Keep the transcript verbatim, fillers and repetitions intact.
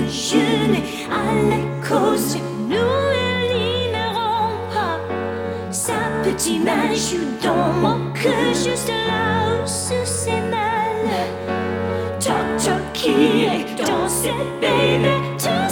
déjeuner à la cause. Nous éliminerons pas. Sa petite main joue dans mon cœur, juste là où se c'est mal. Toc toc qui est dans cette baby.